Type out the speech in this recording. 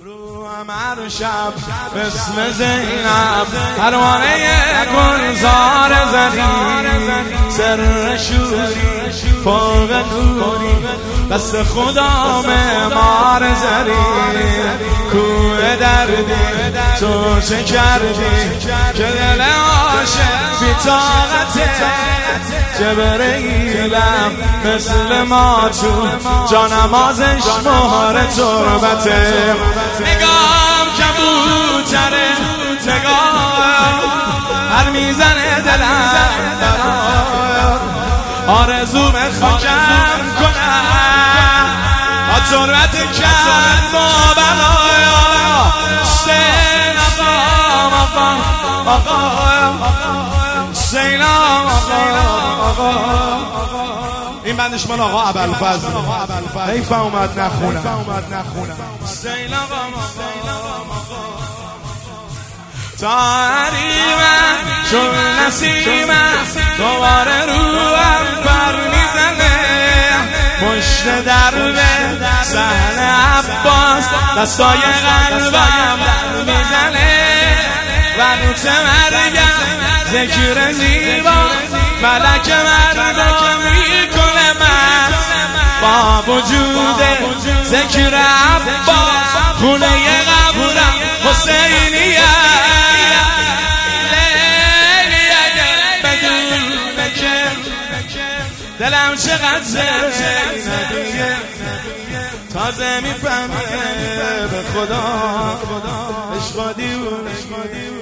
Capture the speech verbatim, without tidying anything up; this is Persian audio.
رو هر شب اسم زینب پروانه گلزار زدی، سر شوری فوق نوری دست خدا معمار زدی. کوه دردی تو چه کردی که دل عاشق بی طاقته، جبرئیلم مثل ماچون جانمازش مهر تربته. نگام کبوتره نگاه هر میزنه دلم برای آرزوم خاکم کنم با تربت کرد با بلایا. سین آقا آقا آقا سین آقا. این بندش مال آقا ابوالفضل، حیف اومد نخونم. سین آقا تاریمم چون نسیمم دوباره روم بر میزنه، پشت درب صحن عباس دستای قلبم میزنه. وقت مرگم ذکر زیبا ملک مردم میکنه من، با وجود ذکر عباس خونه قبرم حسینیه. دلم چقدر زینبیه تازه میفهمه به خدا عشق دیونه.